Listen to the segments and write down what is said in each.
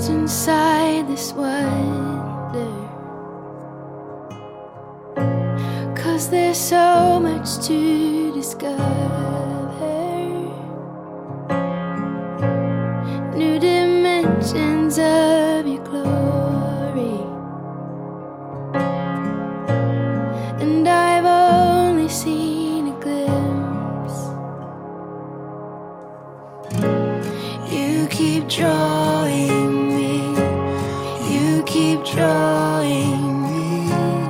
lost inside this wonder, 'cause there's so much to discover, new dimensions of your glory, and I've only seen a glimpse. You keep drawing me, you keep drawing me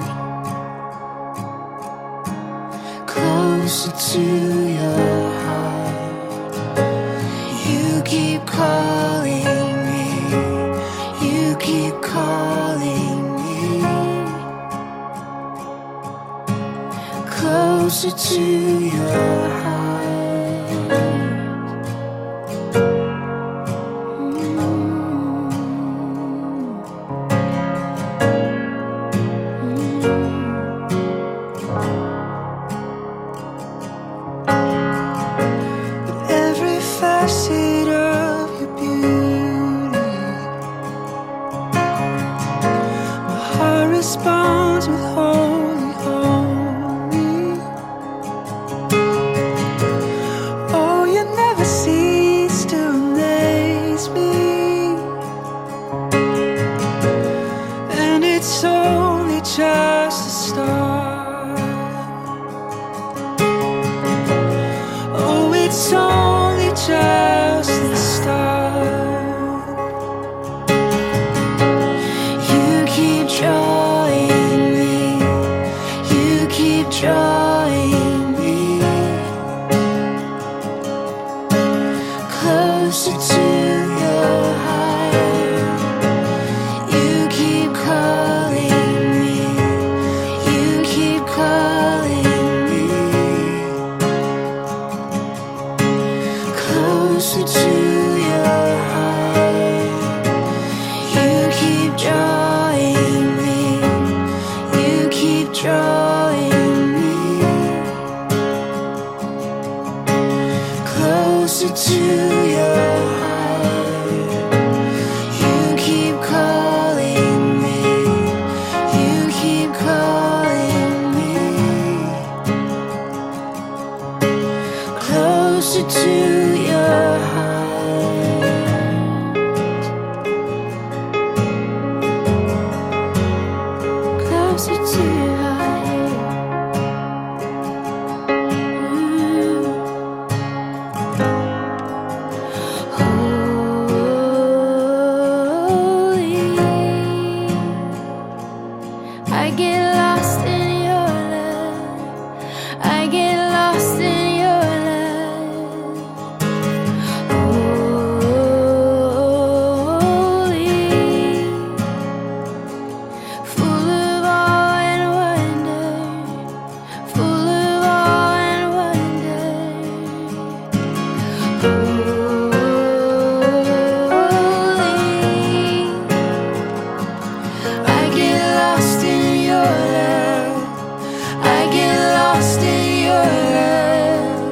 closer to your heart. You keep calling me, you keep calling me closer to your heart. Every facet of your beauty, my heart responds with holy, holy. Oh, you never cease to amaze me, and it's only just a start. Oh, it's only just the start. You keep drawing me, you keep drawing me closer to your heart. You keep calling me, you keep calling me closer to your heart. You keep drawing me, you keep drawing me closer to your heart. You keep calling me, you keep calling me closer to your heart. Closer to your heart. Ooh. Holy, I get lost in your love, I get lost in your love. Holy, full of awe and wonder, full of awe and wonder. Holy, I get lost in your love, I get lost in your love.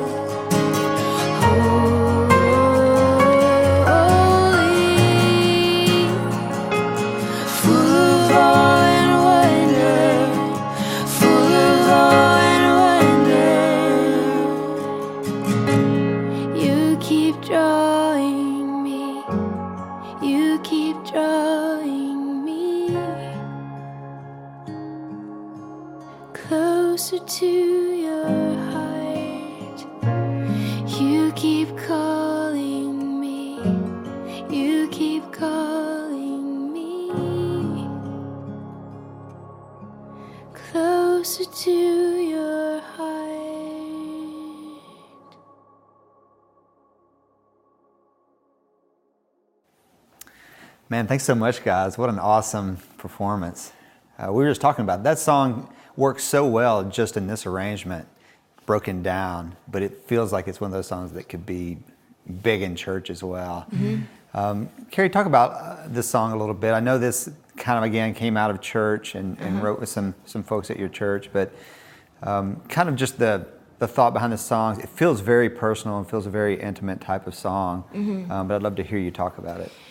Holy, full of awe and wonder, full of awe and wonder. You keep drawing me, you keep drawing me closer to your heart. You keep calling me, you keep calling me closer to your heart. Man, thanks so much, guys. What an awesome performance. We were just talking about that song works so well just in this arrangement, broken down, but it feels like it's one of those songs that could be big in church as well. Carrie, talk about this song a little bit. I know this kind of, again, came out of church and wrote with some folks at your church, but kind of just the thought behind the song. It feels very personal and feels a very intimate type of song, but I'd love to hear you talk about it.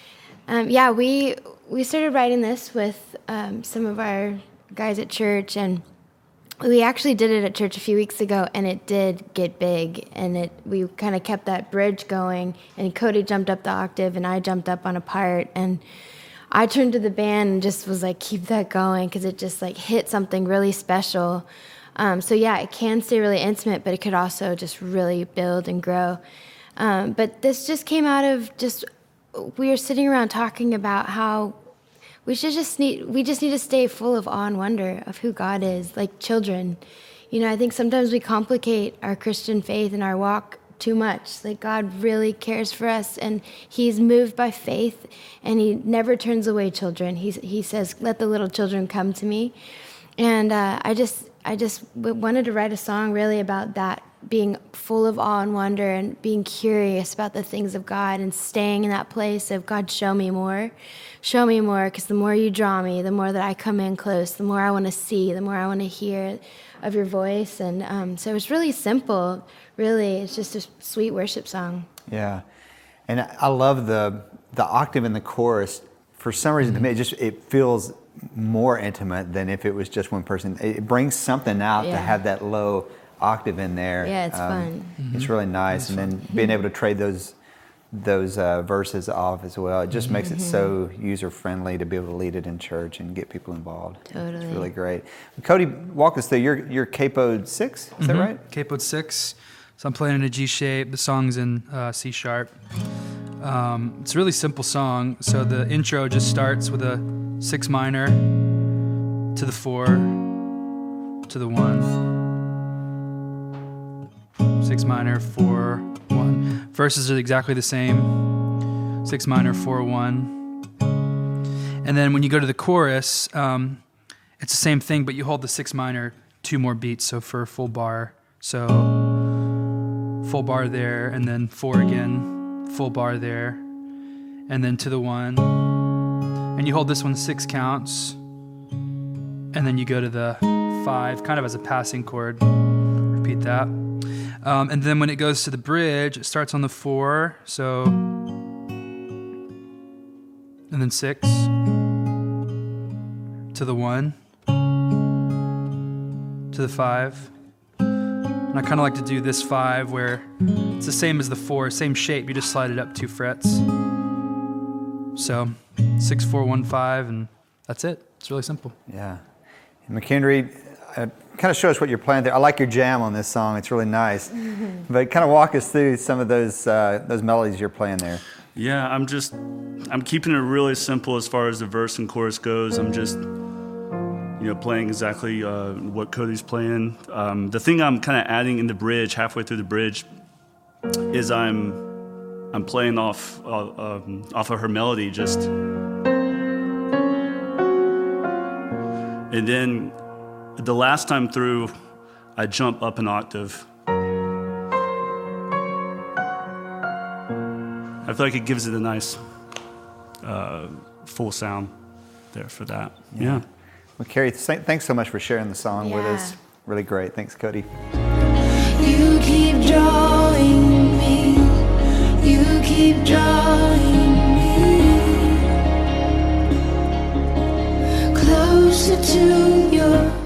Yeah, we started writing this with some of our guys at church, and we actually did it at church a few weeks ago, and it did get big, and we kind of kept that bridge going, and Cody jumped up the octave, and I jumped up on a part, and I turned to the band and just was like, keep that going, because it just like hit something really special. So yeah, it can stay really intimate, but it could also just really build and grow. But this just came out of we were sitting around talking about how we just need to stay full of awe and wonder of who God is, like children. I think sometimes we complicate our Christian faith and our walk too much. Like, God really cares for us, and he's moved by faith, and he never turns away children. He says, let the little children come to me. And I just wanted to write a song really about that, being full of awe and wonder and being curious about the things of God and staying in that place of, God, show me more, because the more you draw me, the more that I come in close, the more I want to see, the more I want to hear of your voice. And so it's really simple, really. It's just a sweet worship song. Yeah. And I love the octave in the chorus. For some reason, to me, it feels more intimate than if it was just one person. It brings something out to have that low octave in there. Yeah, it's fun. It's really nice. And then being able to trade those verses off as well, it just makes it so user-friendly to be able to lead it in church and get people involved. Totally. It's really great. Cody, walk us through. You're capoed 6, is that right? Capoed 6. So I'm playing in a G shape. The song's in C sharp. It's a really simple song. So the intro just starts with a 6 minor to the 4 to the 1. 6 minor, 4, 1. Verses are exactly the same. 6 minor, 4, 1. And then when you go to the chorus, it's the same thing, but you hold the 6 minor 2 more beats. So for a full bar, so full bar there, and then 4 again, full bar there, and then to the 1. And you hold this one 6 counts, and then you go to the 5, kind of as a passing chord. Repeat that. And then when it goes to the bridge, it starts on the 4, so, and then 6, to the 1, to the 5. And I kind of like to do this 5 where it's the same as the 4, same shape, you just slide it up 2 frets. So 6, 4, 1, 5, and that's it. It's really simple. Yeah. And McKendry, kind of show us what you're playing there. I like your jam on this song. It's really nice. But kind of walk us through some of those melodies you're playing there. Yeah, I'm keeping it really simple as far as the verse and chorus goes. I'm just, playing exactly what Cody's playing. The thing I'm kind of adding in the bridge, halfway through the bridge, is I'm playing off of her melody, just, and then the last time through, I jump up an octave. I feel like it gives it a nice full sound there for that. Yeah. Well, Carrie, thanks so much for sharing the song with us. Really great. Thanks, Cody. You keep drawing me. You keep drawing me closer to your